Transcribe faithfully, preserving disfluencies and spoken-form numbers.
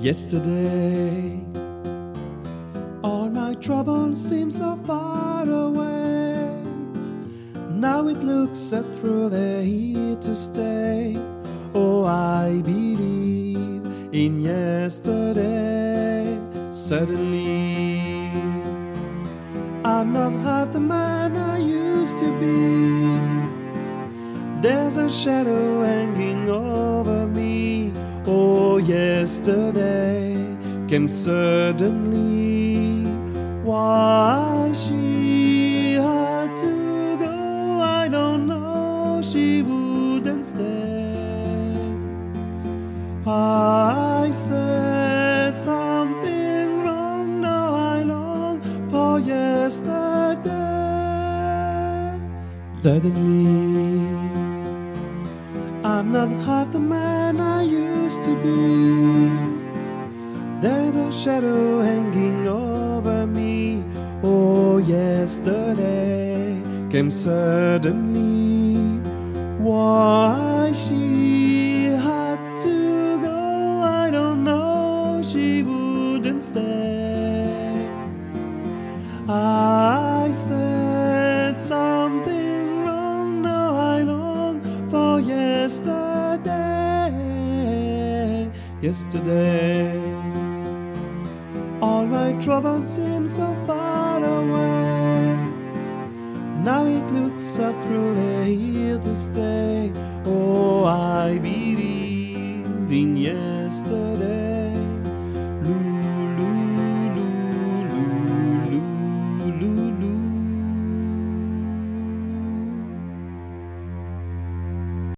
Yesterday, all my troubles seem so far away. Now it looks as through they're here to stay. Oh, I believe in yesterday. Suddenly, I'm not half the man I used to be. There's a shadow hanging over me. Oh, yesterday came suddenly. Why she had to go, I don't know. She wouldn't stay. I said something wrong. Now I long for yesterday. Suddenly, I'm not half the man I used to be. There's a shadow hanging over me. Oh, yesterday came suddenly. Why she had to go, I don't know. She wouldn't stay. I said something wrong. Now I long for yesterday. Yesterday, all my troubles seem so far away. Now it looks so through they're here to stay. Oh, I believe in yesterday.